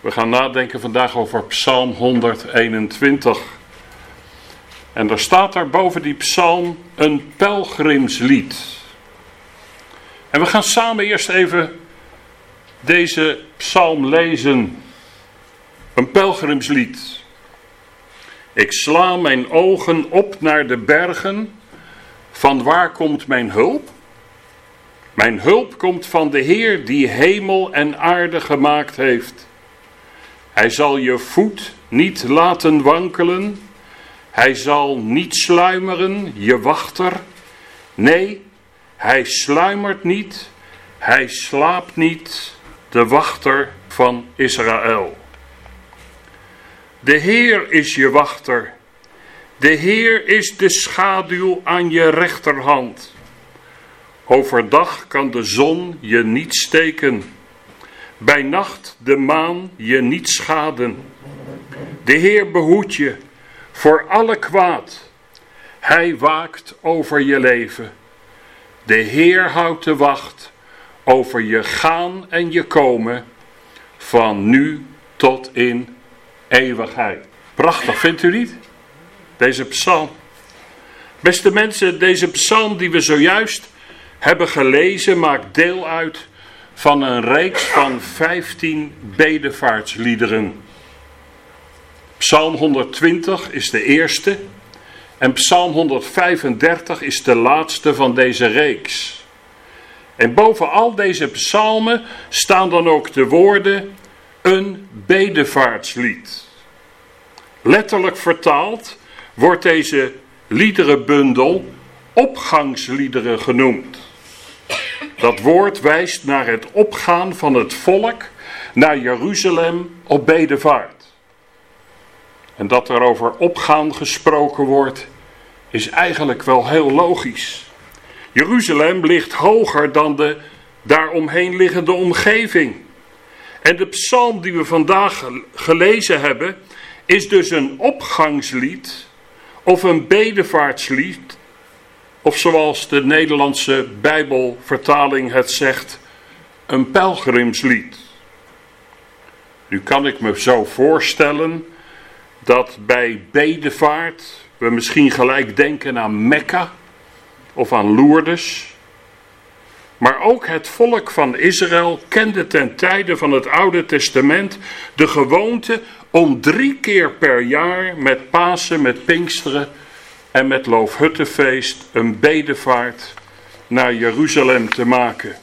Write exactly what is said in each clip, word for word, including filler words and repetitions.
We gaan nadenken vandaag over Psalm honderdeenentwintig. En er staat daar boven die psalm een pelgrimslied. En we gaan samen eerst even deze psalm lezen. Een pelgrimslied. Ik sla mijn ogen op naar de bergen. Van waar komt mijn hulp? Mijn hulp komt van de Heer die hemel en aarde gemaakt heeft. Hij zal je voet niet laten wankelen. Hij zal niet sluimeren, je wachter. Nee, hij sluimert niet. Hij slaapt niet, de wachter van Israël. De Heer is je wachter. De Heer is de schaduw aan je rechterhand. Overdag kan de zon je niet steken. Bij nacht de maan je niet schaden. De Heer behoedt je voor alle kwaad. Hij waakt over je leven. De Heer houdt de wacht over je gaan en je komen. Van nu tot in eeuwigheid. Prachtig, vindt u niet? Deze psalm. Beste mensen, deze psalm die we zojuist hebben gelezen maakt deel uit van een reeks van vijftien bedevaartsliederen. Psalm honderdtwintig is de eerste en Psalm honderdvijfendertig is de laatste van deze reeks. En boven al deze psalmen staan dan ook de woorden een bedevaartslied. Letterlijk vertaald wordt deze liederenbundel opgangsliederen genoemd. Dat woord wijst naar het opgaan van het volk naar Jeruzalem op bedevaart. En dat er over opgaan gesproken wordt, is eigenlijk wel heel logisch. Jeruzalem ligt hoger dan de daaromheen liggende omgeving. En de psalm die we vandaag gelezen hebben, is dus een opgangslied of een bedevaartslied. Of zoals de Nederlandse Bijbelvertaling het zegt, een pelgrimslied. Nu kan ik me zo voorstellen dat bij bedevaart we misschien gelijk denken aan Mekka of aan Lourdes. Maar ook het volk van Israël kende ten tijde van het Oude Testament de gewoonte om drie keer per jaar met Pasen, met Pinksteren en met Loofhuttenfeest een bedevaart naar Jeruzalem te maken.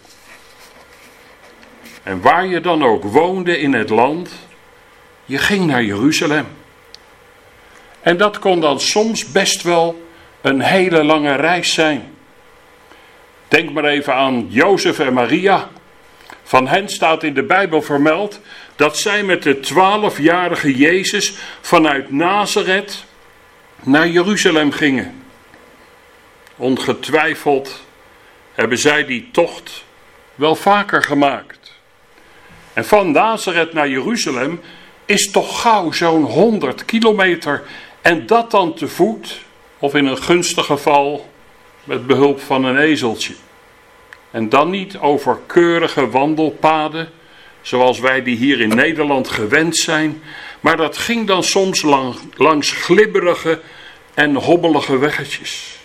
En waar je dan ook woonde in het land, je ging naar Jeruzalem. En dat kon dan soms best wel een hele lange reis zijn. Denk maar even aan Jozef en Maria. Van hen staat in de Bijbel vermeld dat zij met de twaalfjarige Jezus vanuit Nazareth naar Jeruzalem gingen. Ongetwijfeld hebben zij die tocht wel vaker gemaakt. En van Nazareth naar Jeruzalem is toch gauw zo'n honderd kilometer. En dat dan te voet of in een gunstig geval met behulp van een ezeltje. En dan niet over keurige wandelpaden zoals wij die hier in Nederland gewend zijn. Maar dat ging dan soms lang, langs glibberige en hobbelige weggetjes.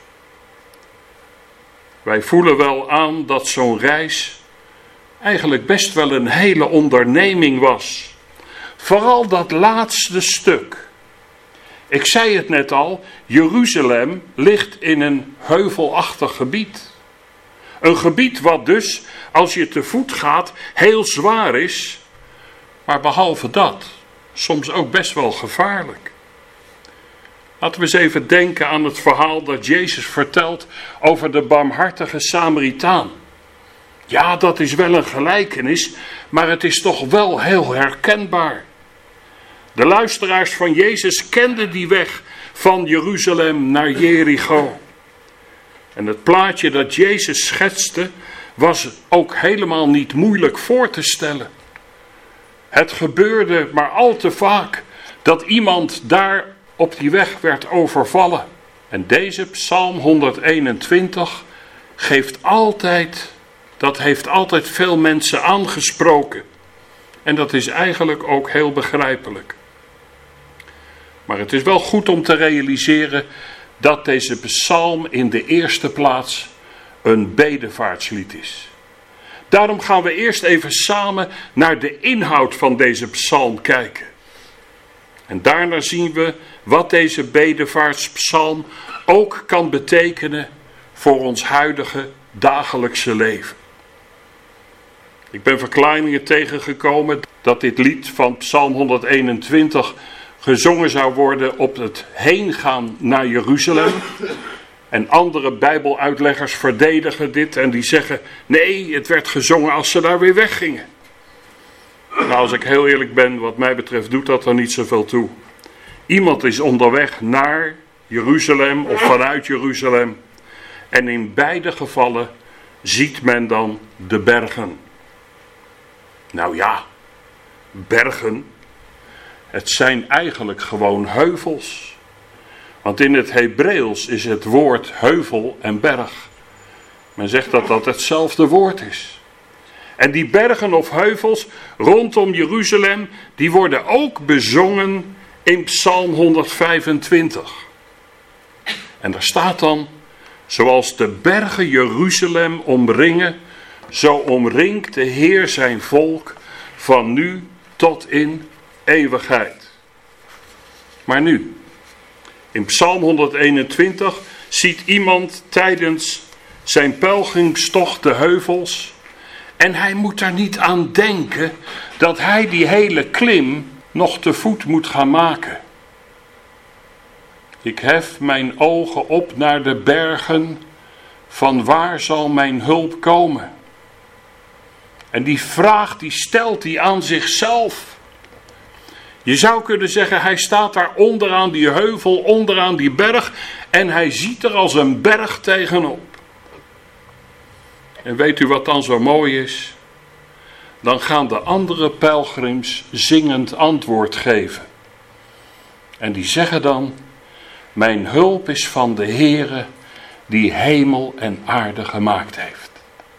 Wij voelen wel aan dat zo'n reis eigenlijk best wel een hele onderneming was. Vooral dat laatste stuk. Ik zei het net al, Jeruzalem ligt in een heuvelachtig gebied. Een gebied wat dus, als je te voet gaat, heel zwaar is. Maar behalve dat, soms ook best wel gevaarlijk. Laten we eens even denken aan het verhaal dat Jezus vertelt over de barmhartige Samaritaan. Ja, dat is wel een gelijkenis, maar het is toch wel heel herkenbaar. De luisteraars van Jezus kenden die weg van Jeruzalem naar Jericho. En het plaatje dat Jezus schetste was ook helemaal niet moeilijk voor te stellen. Het gebeurde maar al te vaak dat iemand daar op die weg werd overvallen. En deze Psalm honderdeenentwintig geeft altijd, dat heeft altijd veel mensen aangesproken. En dat is eigenlijk ook heel begrijpelijk. Maar het is wel goed om te realiseren dat deze psalm in de eerste plaats een bedevaartslied is. Daarom gaan we eerst even samen naar de inhoud van deze psalm kijken. En daarna zien we wat deze bedevaartspsalm ook kan betekenen voor ons huidige dagelijkse leven. Ik ben verklaringen tegengekomen dat dit lied van psalm honderdeenentwintig gezongen zou worden op het heengaan naar Jeruzalem. En andere bijbeluitleggers verdedigen dit en die zeggen, nee, het werd gezongen als ze daar weer weggingen. Nou, als ik heel eerlijk ben, wat mij betreft doet dat er niet zoveel toe. Iemand is onderweg naar Jeruzalem of vanuit Jeruzalem. En in beide gevallen ziet men dan de bergen. Nou ja, bergen. Het zijn eigenlijk gewoon heuvels. Want in het Hebreeuws is het woord heuvel en berg. Men zegt dat dat hetzelfde woord is. En die bergen of heuvels rondom Jeruzalem, die worden ook bezongen in psalm honderdvijfentwintig. En daar staat dan, zoals de bergen Jeruzalem omringen, zo omringt de Heer zijn volk van nu tot in eeuwigheid. Maar nu, in psalm honderdeenentwintig ziet iemand tijdens zijn pelgrimstocht de heuvels en hij moet er niet aan denken dat hij die hele klim nog te voet moet gaan maken. Ik hef mijn ogen op naar de bergen, van waar zal mijn hulp komen? En die vraag die stelt hij aan zichzelf. Je zou kunnen zeggen, hij staat daar onderaan die heuvel, onderaan die berg en hij ziet er als een berg tegenop. En weet u wat dan zo mooi is? Dan gaan de andere pelgrims zingend antwoord geven. En die zeggen dan, mijn hulp is van de Heere die hemel en aarde gemaakt heeft.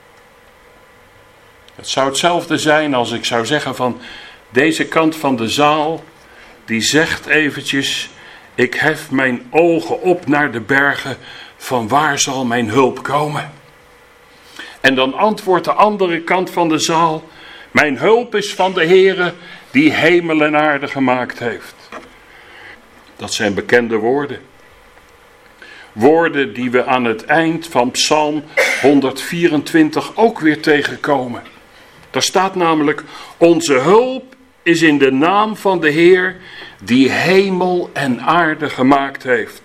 Het zou hetzelfde zijn als ik zou zeggen van deze kant van de zaal, die zegt eventjes, ik hef mijn ogen op naar de bergen, van waar zal mijn hulp komen? En dan antwoordt de andere kant van de zaal, mijn hulp is van de Heere die hemel en aarde gemaakt heeft. Dat zijn bekende woorden. Woorden die we aan het eind van psalm honderdvierentwintig ook weer tegenkomen. Daar staat namelijk, onze hulp is in de naam van de Heer die hemel en aarde gemaakt heeft.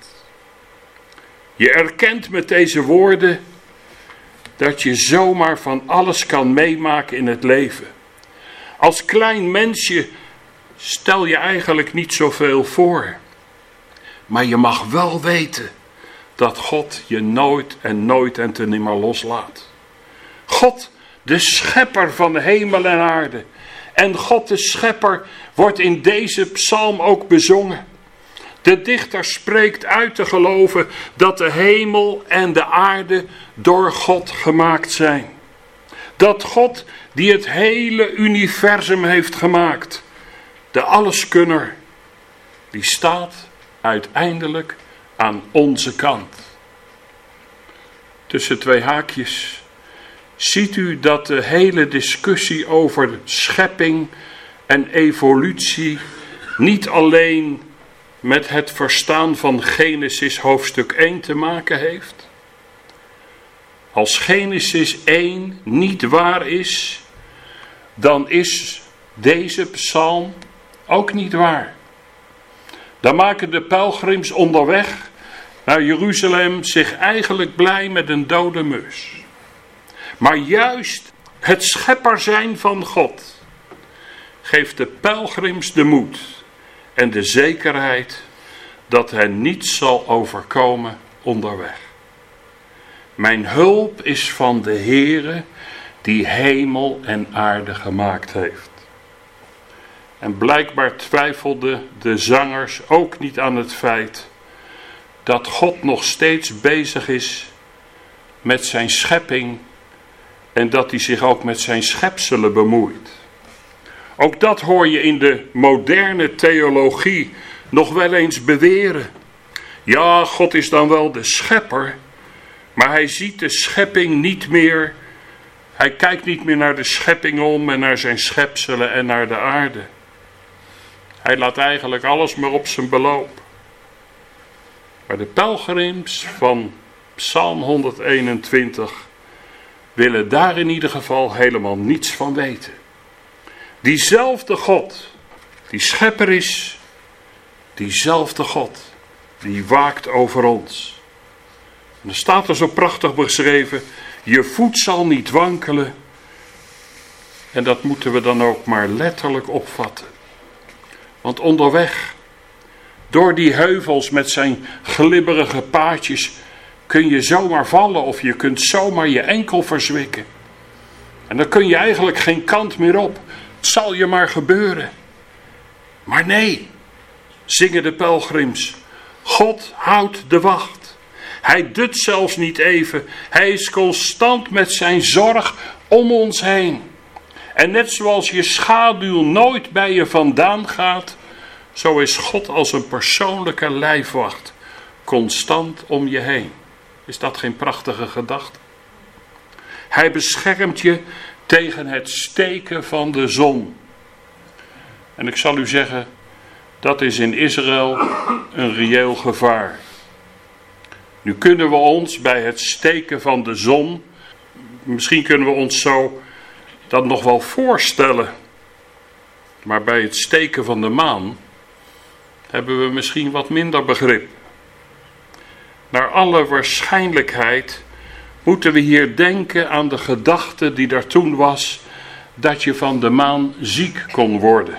Je erkent met deze woorden dat je zomaar van alles kan meemaken in het leven. Als klein mensje stel je eigenlijk niet zoveel voor. Maar je mag wel weten dat God je nooit en nooit en te nimmer loslaat. God, de schepper van de hemel en aarde. En God de schepper wordt in deze psalm ook bezongen. De dichter spreekt uit te geloven dat de hemel en de aarde door God gemaakt zijn. Dat God die het hele universum heeft gemaakt, de alleskunner, die staat uiteindelijk aan onze kant. Tussen twee haakjes. Ziet u dat de hele discussie over schepping en evolutie niet alleen met het verstaan van Genesis hoofdstuk één te maken heeft? Als Genesis één niet waar is, dan is deze psalm ook niet waar. Dan maken de pelgrims onderweg naar Jeruzalem zich eigenlijk blij met een dode mus. Maar juist het schepper zijn van God geeft de pelgrims de moed en de zekerheid dat hen niets zal overkomen onderweg. Mijn hulp is van de Heere die hemel en aarde gemaakt heeft. En blijkbaar twijfelden de zangers ook niet aan het feit dat God nog steeds bezig is met zijn schepping en dat hij zich ook met zijn schepselen bemoeit. Ook dat hoor je in de moderne theologie nog wel eens beweren. Ja, God is dan wel de schepper, maar hij ziet de schepping niet meer. Hij kijkt niet meer naar de schepping om en naar zijn schepselen en naar de aarde. Hij laat eigenlijk alles maar op zijn beloop. Maar de pelgrims van Psalm honderdeenentwintig willen daar in ieder geval helemaal niets van weten. Diezelfde God, die schepper is, diezelfde God, die waakt over ons. En er staat er zo prachtig beschreven, je voet zal niet wankelen. En dat moeten we dan ook maar letterlijk opvatten. Want onderweg, door die heuvels met zijn glibberige paadjes, kun je zomaar vallen of je kunt zomaar je enkel verzwikken. En dan kun je eigenlijk geen kant meer op. Het zal je maar gebeuren. Maar nee, zingen de pelgrims, God houdt de wacht. Hij dut zelfs niet even. Hij is constant met zijn zorg om ons heen. En net zoals je schaduw nooit bij je vandaan gaat, zo is God als een persoonlijke lijfwacht constant om je heen. Is dat geen prachtige gedachte? Hij beschermt je tegen het steken van de zon. En ik zal u zeggen, dat is in Israël een reëel gevaar. Nu kunnen we ons bij het steken van de zon, misschien kunnen we ons zo dat nog wel voorstellen. Maar bij het steken van de maan hebben we misschien wat minder begrip. Naar alle waarschijnlijkheid moeten we hier denken aan de gedachte die er toen was, dat je van de maan ziek kon worden.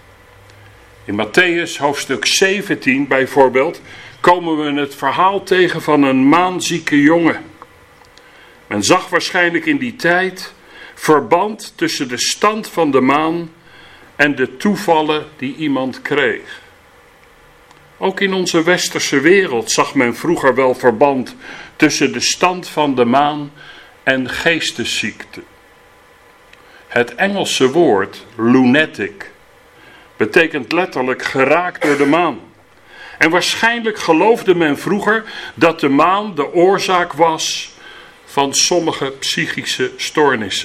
In Mattheüs hoofdstuk zeventien bijvoorbeeld komen we het verhaal tegen van een maanzieke jongen. Men zag waarschijnlijk in die tijd verband tussen de stand van de maan en de toevallen die iemand kreeg. Ook in onze westerse wereld zag men vroeger wel verband tussen de stand van de maan en geestesziekte. Het Engelse woord lunatic betekent letterlijk geraakt door de maan. En waarschijnlijk geloofde men vroeger dat de maan de oorzaak was van sommige psychische stoornissen.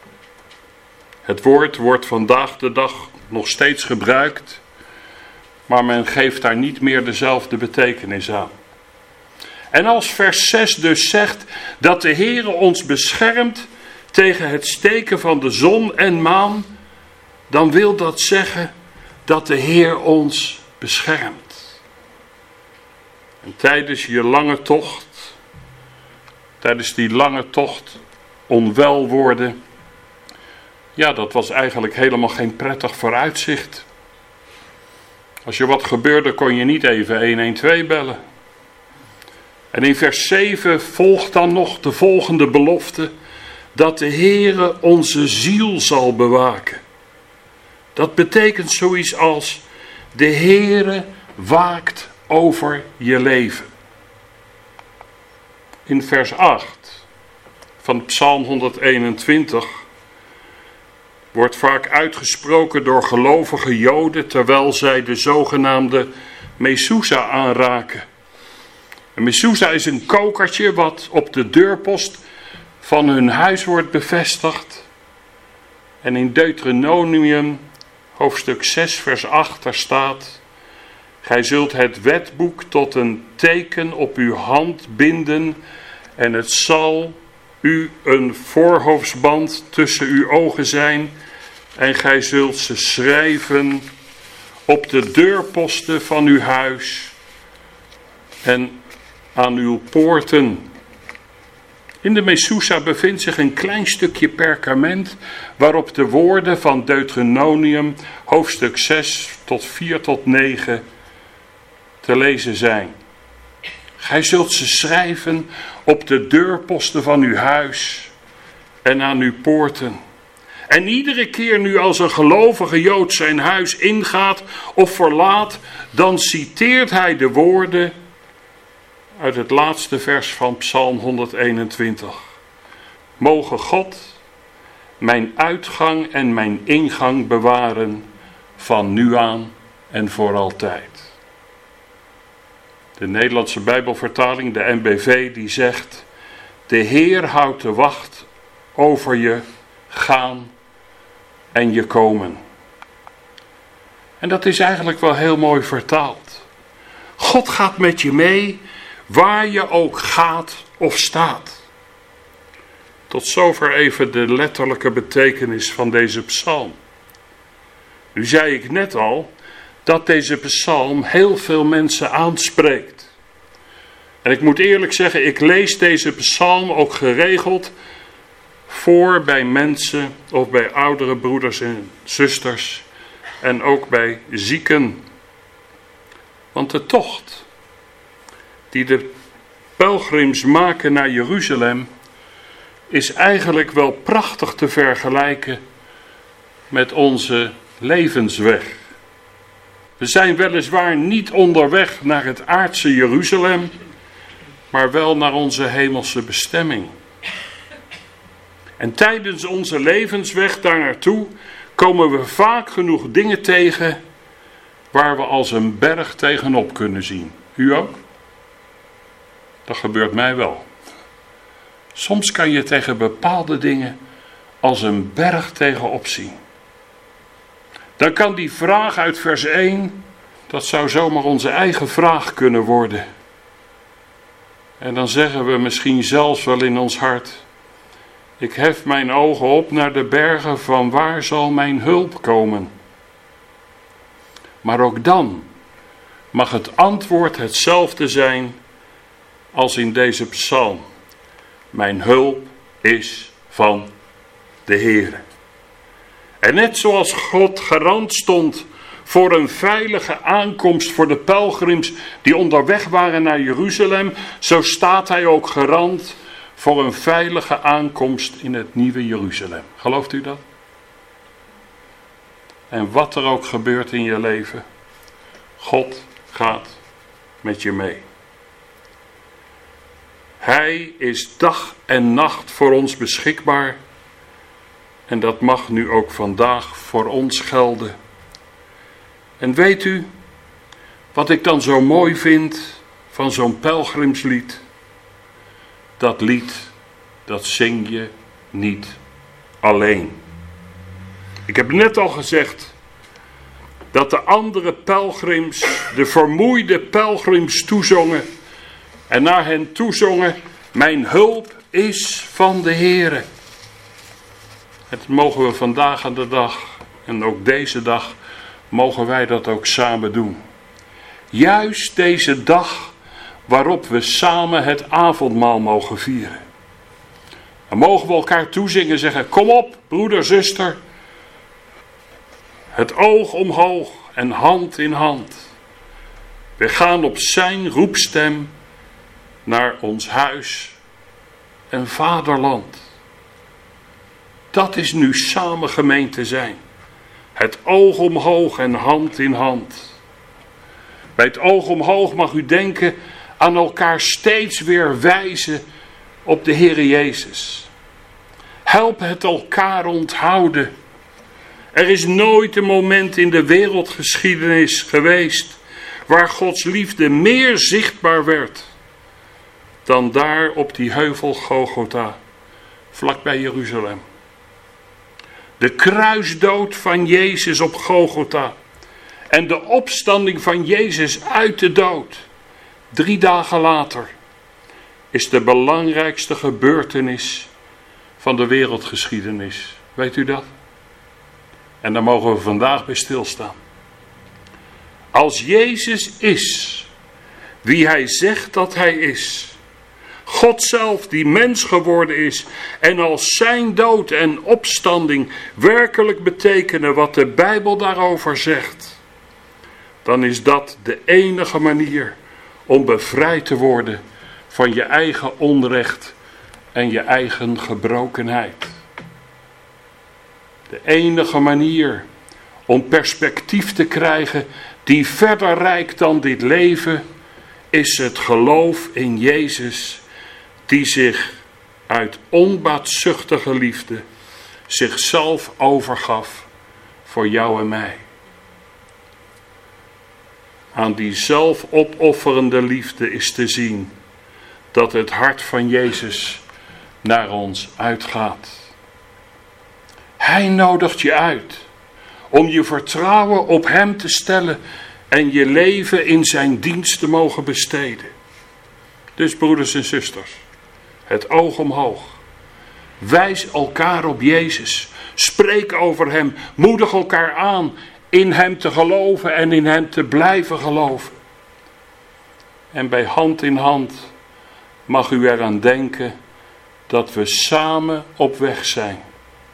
Het woord wordt vandaag de dag nog steeds gebruikt, maar men geeft daar niet meer dezelfde betekenis aan. En als vers zes dus zegt dat de Heere ons beschermt tegen het steken van de zon en maan, dan wil dat zeggen dat de Heer ons beschermt. En tijdens je lange tocht, tijdens die lange tocht onwel worden, ja, dat was eigenlijk helemaal geen prettig vooruitzicht. Als je wat gebeurde, kon je niet even een een twee bellen. En in vers zeven volgt dan nog de volgende belofte, dat de Heere onze ziel zal bewaken. Dat betekent zoiets als, de Heere waakt over je leven. In vers acht van Psalm honderdeenentwintig wordt vaak uitgesproken door gelovige Joden terwijl zij de zogenaamde Mezuzah aanraken. Een Mezuzah is een kokertje wat op de deurpost van hun huis wordt bevestigd. En in Deuteronomium hoofdstuk zes vers acht daar staat: gij zult het wetboek tot een teken op uw hand binden en het zal u een voorhoofdsband tussen uw ogen zijn en gij zult ze schrijven op de deurposten van uw huis en aan uw poorten. In de Mezuzah bevindt zich een klein stukje perkament waarop de woorden van Deuteronomium hoofdstuk zes tot vier tot negen te lezen zijn. Gij zult ze schrijven op de deurposten van uw huis en aan uw poorten. En iedere keer nu als een gelovige Jood zijn huis ingaat of verlaat, dan citeert hij de woorden uit het laatste vers van Psalm honderdeenentwintig. Mogen God mijn uitgang en mijn ingang bewaren van nu aan en voor altijd. De Nederlandse Bijbelvertaling, de N B V, die zegt: de Heer houdt de wacht over je gaan en je komen. En dat is eigenlijk wel heel mooi vertaald. God gaat met je mee, waar je ook gaat of staat. Tot zover even de letterlijke betekenis van deze psalm. Nu zei ik net al dat deze psalm heel veel mensen aanspreekt. En ik moet eerlijk zeggen, ik lees deze psalm ook geregeld voor bij mensen of bij oudere broeders en zusters en ook bij zieken. Want de tocht die de pelgrims maken naar Jeruzalem is eigenlijk wel prachtig te vergelijken met onze levensweg. We zijn weliswaar niet onderweg naar het aardse Jeruzalem, maar wel naar onze hemelse bestemming. En tijdens onze levensweg daar naartoe komen we vaak genoeg dingen tegen waar we als een berg tegenop kunnen zien. U ook? Dat gebeurt mij wel. Soms kan je tegen bepaalde dingen als een berg tegenop zien. Dan kan die vraag uit vers één, dat zou zomaar onze eigen vraag kunnen worden. En dan zeggen we misschien zelfs wel in ons hart: ik hef mijn ogen op naar de bergen, van waar zal mijn hulp komen? Maar ook dan mag het antwoord hetzelfde zijn als in deze psalm. Mijn hulp is van de Heere. En net zoals God garant stond voor een veilige aankomst voor de pelgrims die onderweg waren naar Jeruzalem, zo staat hij ook garant voor een veilige aankomst in het nieuwe Jeruzalem. Gelooft u dat? En wat er ook gebeurt in je leven, God gaat met je mee. Hij is dag en nacht voor ons beschikbaar. En dat mag nu ook vandaag voor ons gelden. En weet u wat ik dan zo mooi vind van zo'n pelgrimslied? Dat lied, dat zing je niet alleen. Ik heb net al gezegd dat de andere pelgrims, de vermoeide pelgrims toezongen en naar hen toezongen: mijn hulp is van de Heere. Het mogen we vandaag aan de dag en ook deze dag mogen wij dat ook samen doen. Juist deze dag waarop we samen het avondmaal mogen vieren. Dan mogen we elkaar toezingen en zeggen: kom op, broeder, zuster. Het oog omhoog en hand in hand. We gaan op zijn roepstem naar ons huis en vaderland. Dat is nu samen gemeente zijn. Het oog omhoog en hand in hand. Bij het oog omhoog mag u denken aan elkaar steeds weer wijzen op de Heere Jezus. Help het elkaar onthouden. Er is nooit een moment in de wereldgeschiedenis geweest waar Gods liefde meer zichtbaar werd dan daar op die heuvel Golgotha, vlakbij Jeruzalem. De kruisdood van Jezus op Golgotha en de opstanding van Jezus uit de dood, drie dagen later, is de belangrijkste gebeurtenis van de wereldgeschiedenis. Weet u dat? En daar mogen we vandaag bij stilstaan. Als Jezus is wie hij zegt dat hij is, God zelf die mens geworden is, en als zijn dood en opstanding werkelijk betekenen wat de Bijbel daarover zegt, dan is dat de enige manier om bevrijd te worden van je eigen onrecht en je eigen gebrokenheid. De enige manier om perspectief te krijgen die verder reikt dan dit leven, is het geloof in Jezus, die zich uit onbaatzuchtige liefde zichzelf overgaf voor jou en mij. Aan die zelfopofferende liefde is te zien dat het hart van Jezus naar ons uitgaat. Hij nodigt je uit om je vertrouwen op hem te stellen en je leven in zijn dienst te mogen besteden. Dus broeders en zusters, het oog omhoog. Wijs elkaar op Jezus. Spreek over hem. Moedig elkaar aan in hem te geloven en in hem te blijven geloven. En bij hand in hand mag u eraan denken dat we samen op weg zijn.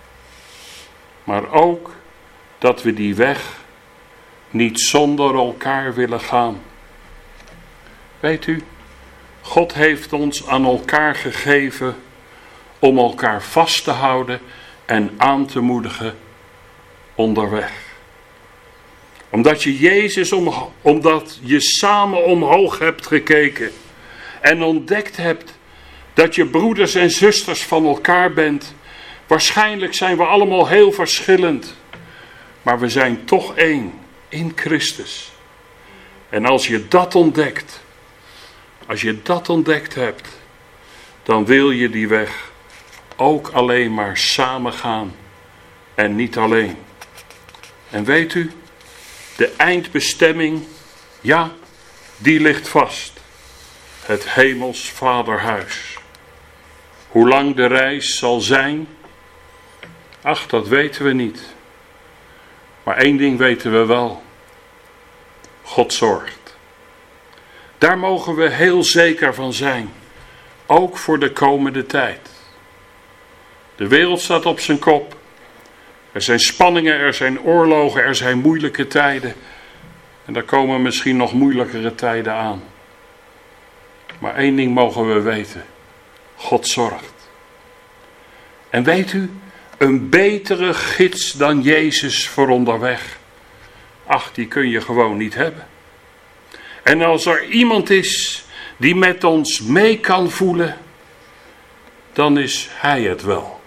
Maar ook dat we die weg niet zonder elkaar willen gaan. Weet u, God heeft ons aan elkaar gegeven om elkaar vast te houden en aan te moedigen onderweg. Omdat je Jezus, om, omdat je samen omhoog hebt gekeken en ontdekt hebt dat je broeders en zusters van elkaar bent. Waarschijnlijk zijn we allemaal heel verschillend, maar we zijn toch één in Christus. En als je dat ontdekt, als je dat ontdekt hebt, dan wil je die weg ook alleen maar samen gaan en niet alleen. En weet u, de eindbestemming, ja, die ligt vast. Het hemels vaderhuis. Hoe lang de reis zal zijn? Ach, dat weten we niet. Maar één ding weten we wel. God zorgt. Daar mogen we heel zeker van zijn. Ook voor de komende tijd. De wereld staat op zijn kop. Er zijn spanningen, er zijn oorlogen, er zijn moeilijke tijden. En er komen misschien nog moeilijkere tijden aan. Maar één ding mogen we weten. God zorgt. En weet u, een betere gids dan Jezus voor onderweg. Ach, die kun je gewoon niet hebben. En als er iemand is die met ons mee kan voelen, dan is hij het wel.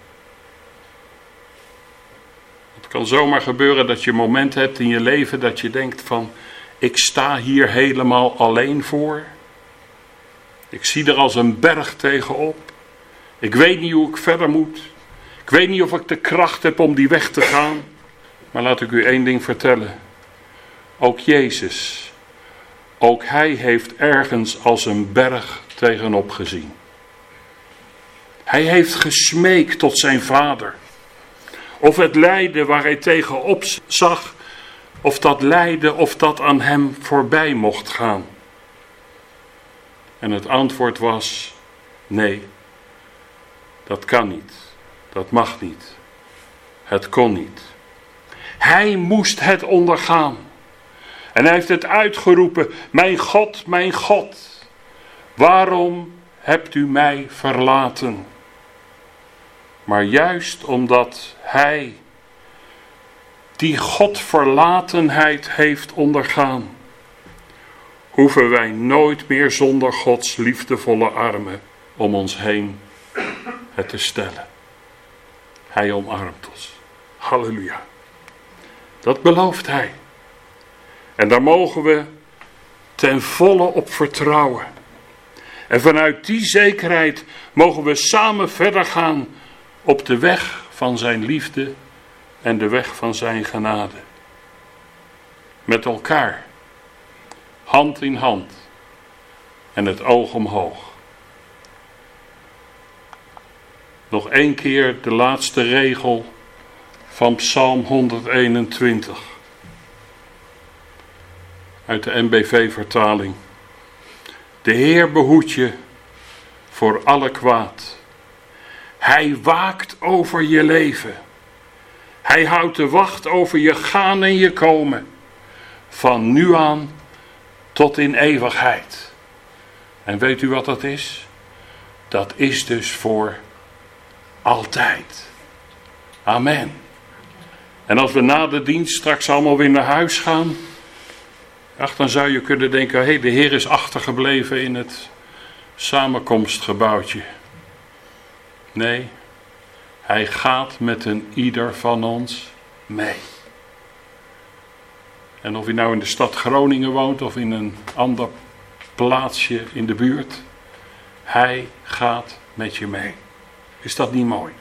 Het kan zomaar gebeuren dat je een moment hebt in je leven dat je denkt van, ik sta hier helemaal alleen voor. Ik zie er als een berg tegenop. Ik weet niet hoe ik verder moet. Ik weet niet of ik de kracht heb om die weg te gaan. Maar laat ik u één ding vertellen. Ook Jezus, ook hij heeft ergens als een berg tegenop gezien. Hij heeft gesmeekt tot zijn vader. Of het lijden waar hij tegenop zag, of dat lijden of dat aan hem voorbij mocht gaan. En het antwoord was, nee, dat kan niet, dat mag niet, het kon niet. Hij moest het ondergaan. En hij heeft het uitgeroepen, mijn God, mijn God, waarom hebt u mij verlaten? Maar juist omdat hij die Godverlatenheid heeft ondergaan, hoeven wij nooit meer zonder Gods liefdevolle armen om ons heen het te stellen. Hij omarmt ons. Halleluja. Dat belooft hij. En daar mogen we ten volle op vertrouwen. En vanuit die zekerheid mogen we samen verder gaan op de weg van zijn liefde en de weg van zijn genade. Met elkaar. Hand in hand. En het oog omhoog. Nog één keer de laatste regel van Psalm honderdeenentwintig. Uit de N B V-vertaling. De Heer behoedt je voor alle kwaad. Hij waakt over je leven. Hij houdt de wacht over je gaan en je komen. Van nu aan tot in eeuwigheid. En weet u wat dat is? Dat is dus voor altijd. Amen. En als we na de dienst straks allemaal weer naar huis gaan, ach, dan zou je kunnen denken, hé, hey, de Heer is achtergebleven in het samenkomstgebouwtje. Nee, Hij gaat met een ieder van ons mee. En of je nou in de stad Groningen woont of in een ander plaatsje in de buurt. Hij gaat met je mee. Is dat niet mooi?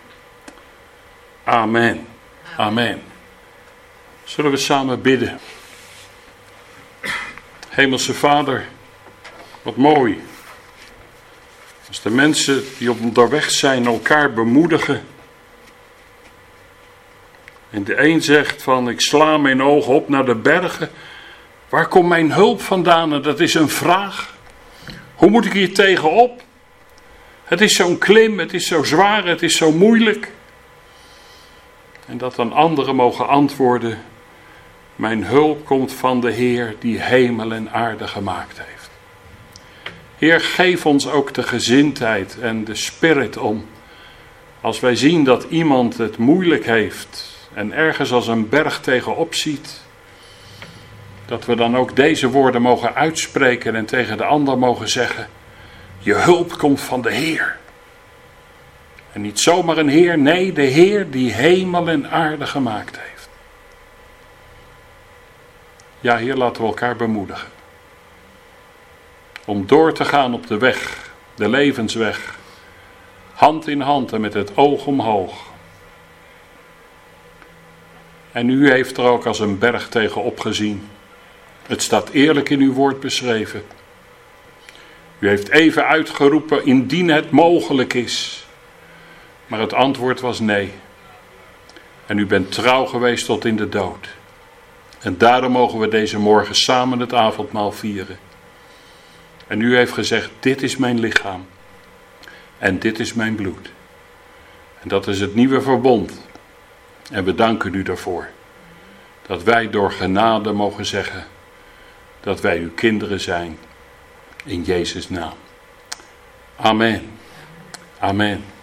Amen. Amen. Zullen we samen bidden? Hemelse Vader, wat mooi. Als de mensen die op onderweg zijn elkaar bemoedigen. En de een zegt van ik sla mijn ogen op naar de bergen. Waar komt mijn hulp vandaan? En dat is een vraag. Hoe moet ik hier tegenop? Het is zo'n klim, het is zo zwaar, het is zo moeilijk. En dat dan anderen mogen antwoorden. Mijn hulp komt van de Heer die hemel en aarde gemaakt heeft. Heer, geef ons ook de gezindheid en de spirit om. Als wij zien dat iemand het moeilijk heeft en ergens als een berg tegenop ziet. Dat we dan ook deze woorden mogen uitspreken en tegen de ander mogen zeggen. Je hulp komt van de Heer. En niet zomaar een Heer, nee, de Heer die hemel en aarde gemaakt heeft. Ja, Heer, laten we elkaar bemoedigen. Om door te gaan op de weg, de levensweg. Hand in hand en met het oog omhoog. En u heeft er ook als een berg tegenop gezien. Het staat eerlijk in uw woord beschreven. U heeft even uitgeroepen, indien het mogelijk is. Maar het antwoord was nee. En u bent trouw geweest tot in de dood. En daarom mogen we deze morgen samen het avondmaal vieren. En u heeft gezegd, dit is mijn lichaam. En dit is mijn bloed. En dat is het nieuwe verbond. En we danken u daarvoor. Dat wij door genade mogen zeggen, dat wij uw kinderen zijn. In Jezus' naam. Amen. Amen.